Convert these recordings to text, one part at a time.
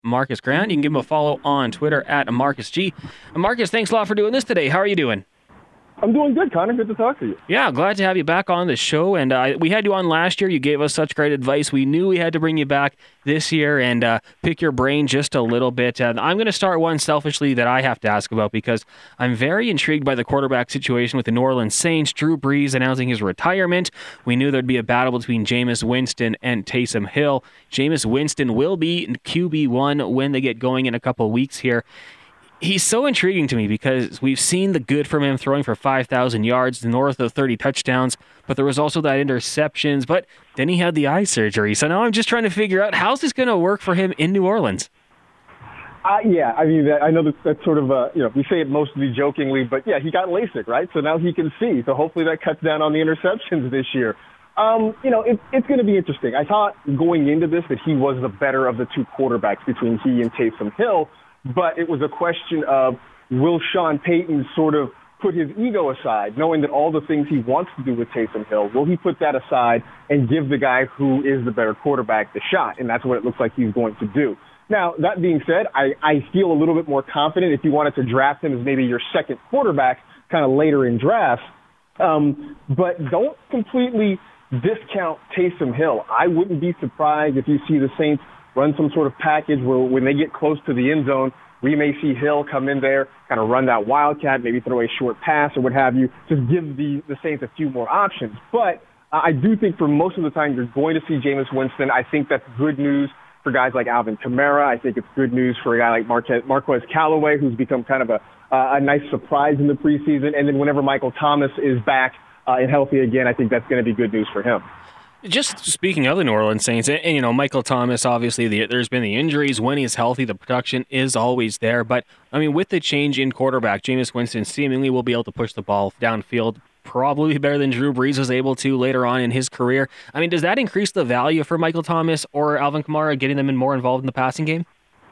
Marcus Grant. You can give him a follow on Twitter at Marcus G. Marcus, thanks a lot for doing this today. How are you doing? I'm doing good, Connor. Good to talk to you. Yeah, glad to have you back on the show. And we had you on last year. You gave us such great advice. We knew we had to bring you back this year and pick your brain just a little bit. And I'm going to start one selfishly that I have to ask about because I'm very intrigued by the quarterback situation with the New Orleans Saints. Drew Brees announcing his retirement. We knew there'd be a battle between Jameis Winston and Taysom Hill. Jameis Winston will be QB1 when they get going in a couple of weeks here. He's so intriguing to me because we've seen the good from him throwing for 5,000 yards, north of 30 touchdowns, but there was also that interceptions, but then he had the eye surgery. So now I'm just trying to figure out how's this going to work for him in New Orleans? Yeah, I mean, I know that's sort of, we say it mostly jokingly, but yeah, he got LASIK, right? So now he can see. So hopefully that cuts down on the interceptions this year. It's going to be interesting. I thought going into this that he was the better of the two quarterbacks between he and Taysom Hill. But it was a question of, will Sean Payton sort of put his ego aside, knowing that all the things he wants to do with Taysom Hill, will he put that aside and give the guy who is the better quarterback the shot? And that's what it looks like he's going to do. Now, that being said, I feel a little bit more confident if you wanted to draft him as maybe your second quarterback kind of later in drafts. But don't completely discount Taysom Hill. I wouldn't be surprised if you see the Saints run some sort of package where when they get close to the end zone, we may see Hill come in there, kind of run that wildcat, maybe throw a short pass or what have you, just give the Saints a few more options. But I do think for most of the time you're going to see Jameis Winston. I think that's good news for guys like Alvin Kamara. I think it's good news for a guy like Marquez Callaway, who's become kind of a nice surprise in the preseason. And then whenever Michael Thomas is back and healthy again, I think that's going to be good news for him. Just speaking of the New Orleans Saints, and Michael Thomas, obviously there's been the injuries. When he's healthy, the production is always there. But, I mean, with the change in quarterback, Jameis Winston seemingly will be able to push the ball downfield probably better than Drew Brees was able to later on in his career. I mean, does that increase the value for Michael Thomas or Alvin Kamara, getting them more involved in the passing game?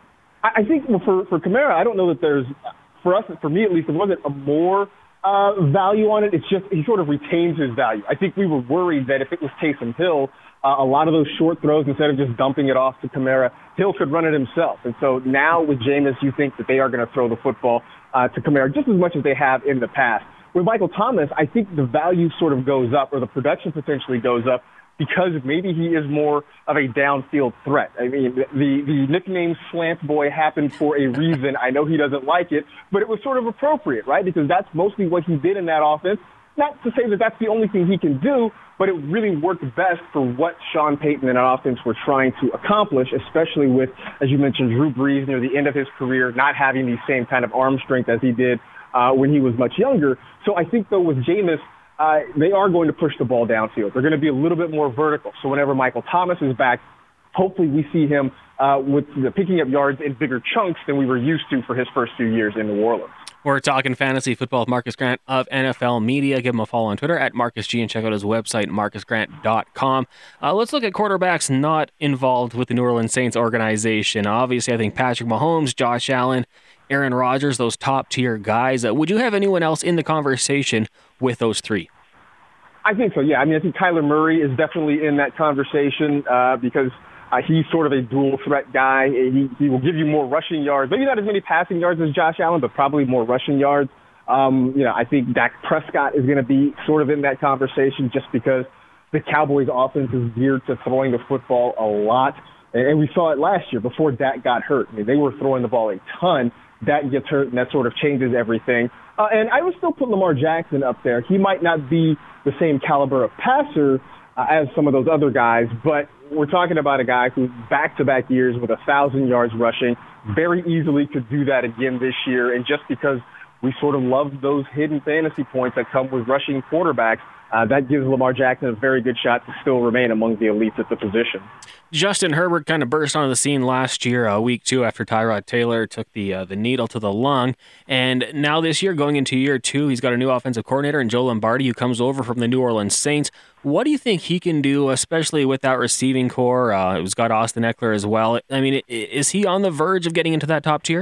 I think for Kamara, I don't know that there's, for me at least, there wasn't a more value on it. It's just he sort of retains his value. I think we were worried that if it was Taysom Hill, a lot of those short throws, instead of just dumping it off to Kamara, Hill could run it himself. And so now with Jameis, you think that they are going to throw the football to Kamara just as much as they have in the past. With Michael Thomas, I think the value sort of goes up, or the production potentially goes up, because maybe he is more of a downfield threat. I mean, the nickname Slant Boy happened for a reason. I know he doesn't like it, but it was sort of appropriate, right? Because that's mostly what he did in that offense. Not to say that that's the only thing he can do, but it really worked best for what Sean Payton and that offense were trying to accomplish, especially with, as you mentioned, Drew Brees near the end of his career, not having the same kind of arm strength as he did when he was much younger. So I think, though, with Jameis, they are going to push the ball downfield. They're going to be a little bit more vertical. So whenever Michael Thomas is back, hopefully we see him with picking up yards in bigger chunks than we were used to for his first few years in New Orleans. We're talking fantasy football with Marcus Grant of NFL Media. Give him a follow on Twitter at MarcusG and check out his website, marcusgrant.com. Let's look at quarterbacks not involved with the New Orleans Saints organization. Obviously, I think Patrick Mahomes, Josh Allen, Aaron Rodgers, those top-tier guys. Would you have anyone else in the conversation with those three? I think so, yeah. I mean, I think Kyler Murray is definitely in that conversation because he's sort of a dual-threat guy. He will give you more rushing yards. Maybe not as many passing yards as Josh Allen, but probably more rushing yards. I think Dak Prescott is going to be sort of in that conversation just because the Cowboys' offense is geared to throwing the football a lot. And we saw it last year before Dak got hurt. I mean, they were throwing the ball a ton. Dak gets hurt, and that sort of changes everything. And I would still put Lamar Jackson up there. He might not be the same caliber of passer as some of those other guys, but we're talking about a guy who back-to-back years with 1,000 yards rushing very easily could do that again this year. And just because we sort of love those hidden fantasy points that come with rushing quarterbacks, that gives Lamar Jackson a very good shot to still remain among the elites at the position. Justin Herbert kind of burst onto the scene last year, week 2, after Tyrod Taylor took the needle to the lung. And now this year, going into year 2, he's got a new offensive coordinator in Joe Lombardi, who comes over from the New Orleans Saints. What do you think he can do, especially with that receiving core? He's got Austin Eckler as well. I mean, is he on the verge of getting into that top tier?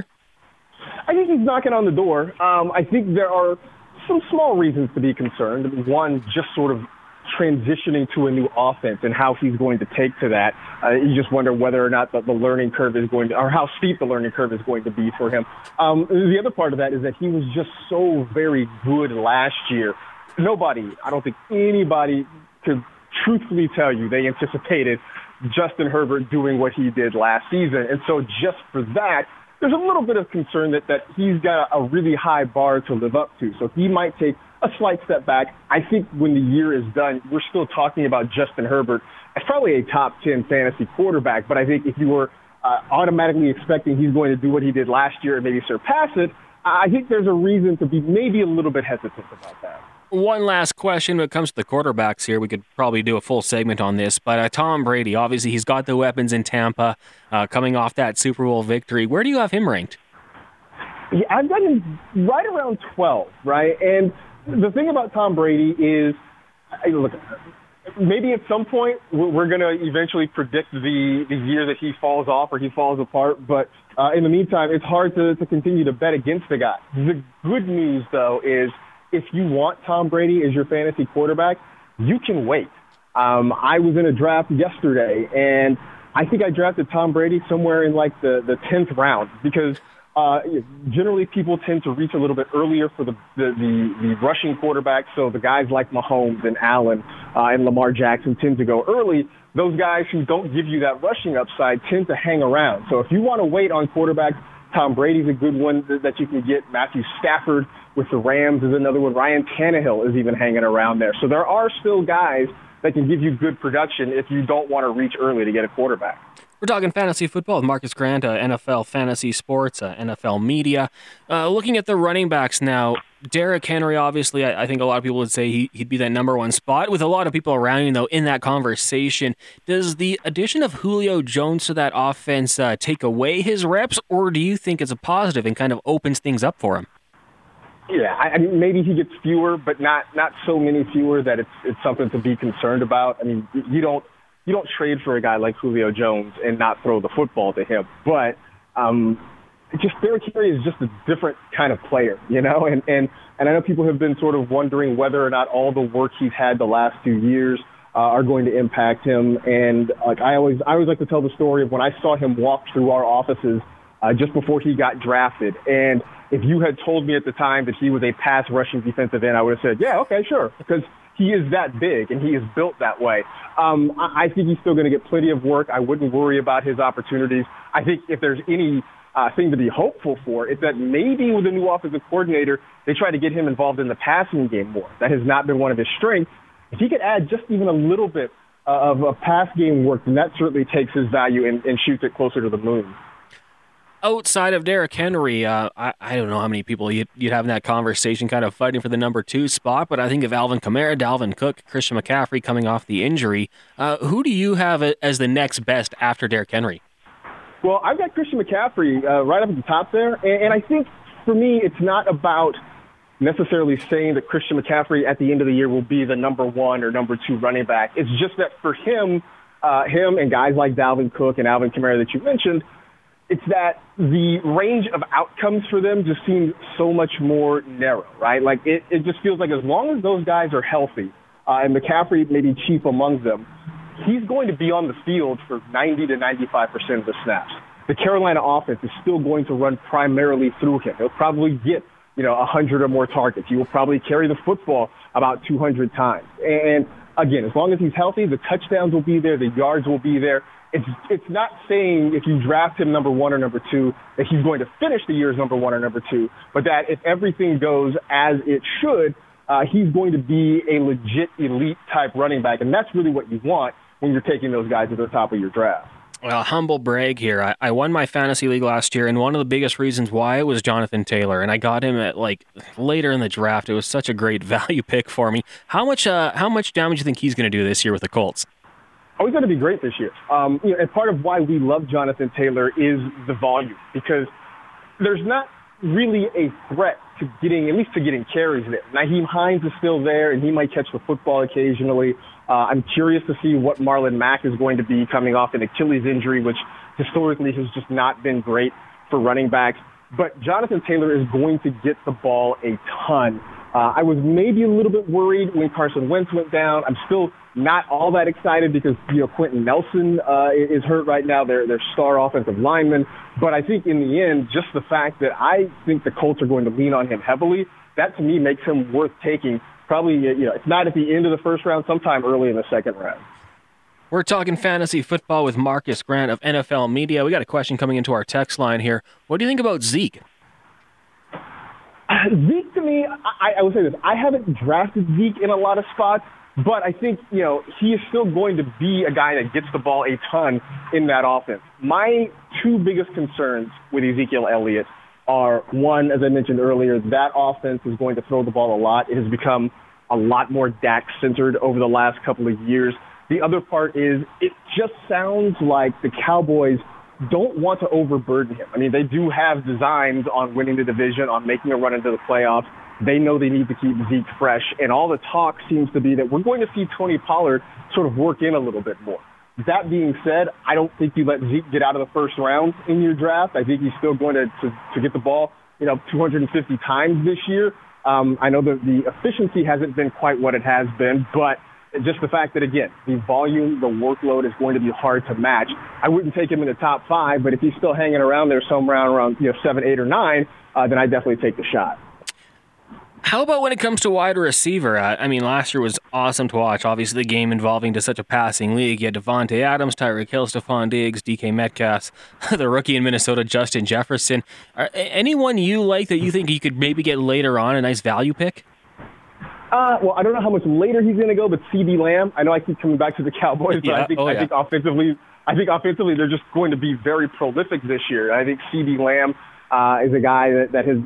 I think he's knocking on the door. I think there are some small reasons to be concerned. One, just sort of transitioning to a new offense and how he's going to take to that. You just wonder whether or not the learning curve is going to, or how steep the learning curve is going to be for him. The other part of that is that he was just so very good last year. Nobody, I don't think anybody could truthfully tell you they anticipated Justin Herbert doing what he did last season. And so just for that, there's a little bit of concern that he's got a really high bar to live up to. So he might take a slight step back. I think when the year is done, we're still talking about Justin Herbert as probably a top 10 fantasy quarterback. But I think if you were automatically expecting he's going to do what he did last year and maybe surpass it, I think there's a reason to be maybe a little bit hesitant about that. One last question when it comes to the quarterbacks here. We could probably do a full segment on this, but Tom Brady, obviously he's got the weapons in Tampa, coming off that Super Bowl victory. Where do you have him ranked? Yeah, I've got him right around 12, right? And the thing about Tom Brady is, look, maybe at some point we're going to eventually predict the year that he falls off or he falls apart, but in the meantime, it's hard to continue to bet against the guy. The good news, though, is if you want Tom Brady as your fantasy quarterback, you can wait. I was in a draft yesterday, and I think I drafted Tom Brady somewhere in like the 10th round because generally people tend to reach a little bit earlier for the rushing quarterbacks. So the guys like Mahomes and Allen and Lamar Jackson tend to go early. Those guys who don't give you that rushing upside tend to hang around. So if you want to wait on quarterbacks, Tom Brady's a good one that you can get. Matthew Stafford with the Rams is another one. Ryan Tannehill is even hanging around there. So there are still guys that can give you good production if you don't want to reach early to get a quarterback. We're talking fantasy football with Marcus Grant, NFL Fantasy Sports, NFL Media. Looking at the running backs now, Derrick Henry, obviously, I think a lot of people would say he'd be that number one spot. With a lot of people around him, though, in that conversation, does the addition of Julio Jones to that offense take away his reps, or do you think it's a positive and kind of opens things up for him? Yeah, I mean, maybe he gets fewer, but not so many fewer that it's something to be concerned about. I mean, you don't trade for a guy like Julio Jones and not throw the football to him. But just Derrick Henry is just a different kind of player, you know? And I know people have been sort of wondering whether or not all the work he's had the last 2 years are going to impact him. And like I always like to tell the story of when I saw him walk through our offices just before he got drafted. And if you had told me at the time that he was a pass rushing defensive end, I would have said, yeah, okay, sure, because he is that big and he is built that way. I think he's still going to get plenty of work. I wouldn't worry about his opportunities. I think if there's any thing to be hopeful for, it's that maybe with a new offensive coordinator, they try to get him involved in the passing game more. That has not been one of his strengths. If he could add just even a little bit of a pass game work, then that certainly takes his value and shoots it closer to the moon. Outside of Derrick Henry, I don't know how many people you'd have in that conversation kind of fighting for the number 2 spot, but I think of Alvin Kamara, Dalvin Cook, Christian McCaffrey coming off the injury. Who do you have as the next best after Derrick Henry? Well, I've got Christian McCaffrey right up at the top there, and I think for me it's not about necessarily saying that Christian McCaffrey at the end of the year will be the number 1 or number 2 running back. It's just that for him and guys like Dalvin Cook and Alvin Kamara that you mentioned, it's that the range of outcomes for them just seems so much more narrow, right? Like it just feels like as long as those guys are healthy, and McCaffrey may be chief among them, he's going to be on the field for 90 to 95% of the snaps. The Carolina offense is still going to run primarily through him. He'll probably get 100 or more targets. He will probably carry the football about 200 times. And again, as long as he's healthy, the touchdowns will be there, the yards will be there. It's not saying if you draft him number 1 or number 2 that he's going to finish the year as number 1 or number 2, but that if everything goes as it should, he's going to be a legit elite type running back, and that's really what you want when you're taking those guys at the top of your draft. Well, humble brag here. I won my fantasy league last year, and one of the biggest reasons why was Jonathan Taylor, and I got him at later in the draft. It was such a great value pick for me. How much damage do you think he's going to do this year with the Colts? Oh, he's going to be great this year. And part of why we love Jonathan Taylor is the volume, because there's not really a threat to getting carries there. Nyheim Hines is still there, and he might catch the football occasionally. I'm curious to see what Marlon Mack is going to be coming off an Achilles injury, which historically has just not been great for running backs. But Jonathan Taylor is going to get the ball a ton. I was maybe a little bit worried when Carson Wentz went down. I'm still not all that excited because, Quentin Nelson is hurt right now, their star offensive lineman. But I think in the end, just the fact that I think the Colts are going to lean on him heavily, that to me makes him worth taking probably, it's not at the end of the first round, sometime early in the second round. We're talking fantasy football with Marcus Grant of NFL Media. We got a question coming into our text line here. What do you think about Zeke? Zeke, to me, I will say this. I haven't drafted Zeke in a lot of spots, but I think, he is still going to be a guy that gets the ball a ton in that offense. My two biggest concerns with Ezekiel Elliott are, one, as I mentioned earlier, that offense is going to throw the ball a lot. It has become a lot more Dak-centered over the last couple of years. The other part is it just sounds like the Cowboys don't want to overburden him. I mean, they do have designs on winning the division, on making a run into the playoffs. They know they need to keep Zeke fresh, and all the talk seems to be that we're going to see Tony Pollard sort of work in a little bit more. That being said, I don't think you let Zeke get out of the first round in your draft. I think he's still going to get the ball, 250 times this year. I know that the efficiency hasn't been quite what it has been, but just the fact that, again, the volume, the workload is going to be hard to match. I wouldn't take him in the top 5, but if he's still hanging around there somewhere around 7, 8, or 9, then I'd definitely take the shot. How about when it comes to wide receiver? Last year was awesome to watch. Obviously, the game evolving to such a passing league. You had Devontae Adams, Tyreek Hill, Stephon Diggs, DK Metcalf, the rookie in Minnesota, Justin Jefferson. Anyone you like that you think you could maybe get later on, a nice value pick? Well, I don't know how much later he's going to go, but CeeDee Lamb, I know I keep coming back to the Cowboys, but I think offensively they're just going to be very prolific this year. I think CeeDee Lamb is a guy that has,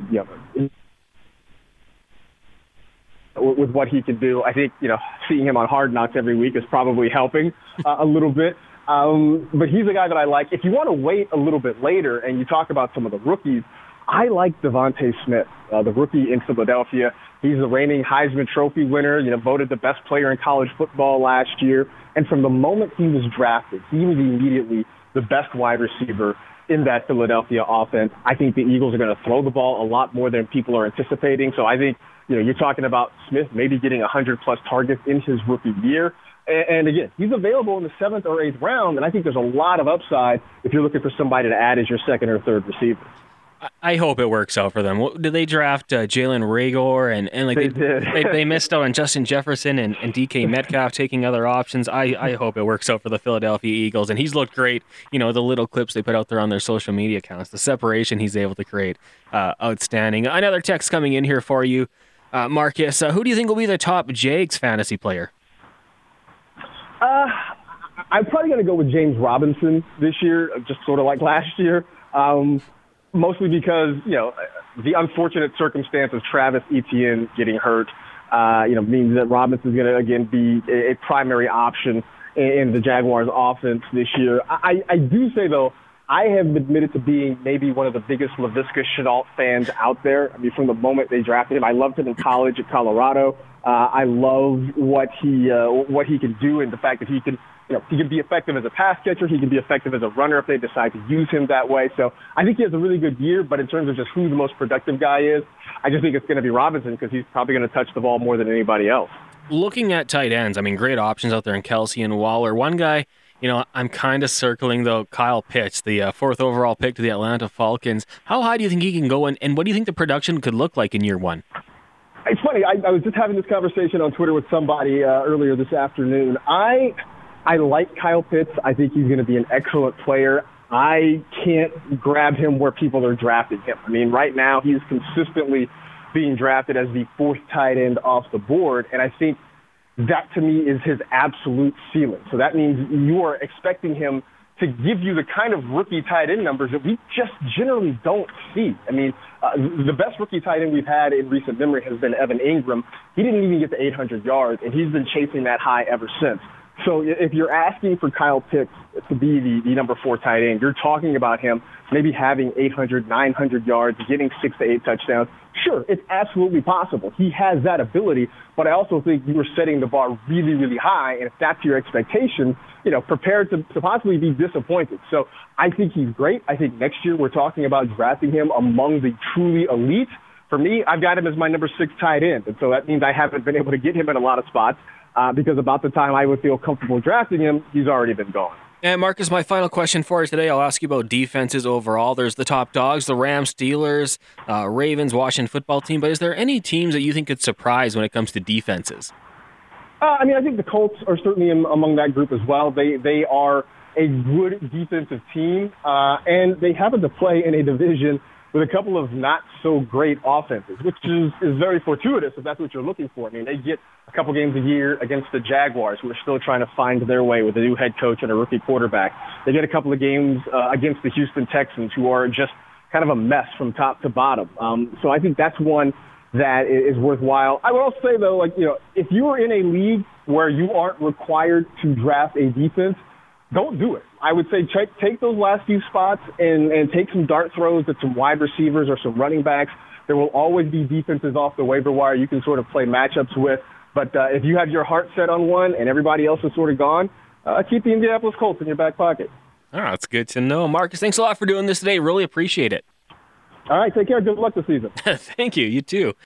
with what he can do. I think, seeing him on Hard Knocks every week is probably helping a little bit. But he's a guy that I like. If you want to wait a little bit later and you talk about some of the rookies, I like Devontae Smith, the rookie in Philadelphia. He's the reigning Heisman Trophy winner, voted the best player in college football last year. And from the moment he was drafted, he was immediately the best wide receiver in that Philadelphia offense. I think the Eagles are going to throw the ball a lot more than people are anticipating. So I think, you're talking about Smith maybe getting 100-plus targets in his rookie year. And again, he's available in the 7th or 8th round, and I think there's a lot of upside if you're looking for somebody to add as your second or third receiver. I hope it works out for them. Did they draft Jalen Reagor and they missed out on Justin Jefferson and DK Metcalf taking other options? I hope it works out for the Philadelphia Eagles, and he's looked great. The little clips they put out there on their social media accounts, the separation he's able to create, outstanding. Another text coming in here for you, Marcus. Who do you think will be the top Jags fantasy player? I'm probably going to go with James Robinson this year, just sort of like last year. Mostly because, the unfortunate circumstance of Travis Etienne getting hurt, means that Robinson's going to, again, be a primary option in the Jaguars offense this year. I do say, though, I have admitted to being maybe one of the biggest Laviska Shenault fans out there. From the moment they drafted him, I loved him in college at Colorado. I love what he can do, and the fact that he can be effective as a pass catcher. He can be effective as a runner if they decide to use him that way. So I think he has a really good year, but in terms of just who the most productive guy is, I just think it's going to be Robinson because he's probably going to touch the ball more than anybody else. Looking at tight ends, great options out there in Kelsey and Waller. One guy, I'm kind of circling, though, Kyle Pitts, the 4th overall pick to the Atlanta Falcons. How high do you think he can go, and what do you think the production could look like in year one? It's funny. I was just having this conversation on Twitter with somebody earlier this afternoon. I like Kyle Pitts. I think he's going to be an excellent player. I can't grab him where people are drafting him. Right now he's consistently being drafted as the 4th tight end off the board, and I think that to me is his absolute ceiling. So that means you are expecting him to give you the kind of rookie tight end numbers that we just generally don't see. The best rookie tight end we've had in recent memory has been Evan Ingram. He didn't even get to 800 yards, and he's been chasing that high ever since. So if you're asking for Kyle Pitts to be the number 4 tight end, you're talking about him maybe having 800, 900 yards, getting 6 to 8 touchdowns. Sure, it's absolutely possible. He has that ability, but I also think you are setting the bar really, really high, and if that's your expectation, prepared to possibly be disappointed. So I think he's great. I think next year we're talking about drafting him among the truly elite. For me, I've got him as my number 6 tight end, and so that means I haven't been able to get him in a lot of spots because about the time I would feel comfortable drafting him, he's already been gone. And Marcus, my final question for you today, I'll ask you about defenses overall. There's the top dogs, the Rams, Steelers, Ravens, Washington football team, but is there any teams that you think could surprise when it comes to defenses? I think the Colts are certainly among that group as well. They are a good defensive team, and they happen to play in a division with a couple of not-so-great offenses, which is very fortuitous if that's what you're looking for. I mean, they get a couple games a year against the Jaguars, who are still trying to find their way with a new head coach and a rookie quarterback. They get a couple of games against the Houston Texans, who are just kind of a mess from top to bottom. So I think that's one that is worthwhile. I would also say, though, if you are in a league where you aren't required to draft a defense, don't do it. I would say take those last few spots and take some dart throws at some wide receivers or some running backs. There will always be defenses off the waiver wire you can sort of play matchups with. But if you have your heart set on one and everybody else is sort of gone, keep the Indianapolis Colts in your back pocket. Oh, that's good to know. Marcus, thanks a lot for doing this today. Really appreciate it. All right, take care. Good luck this season. Thank you. You too.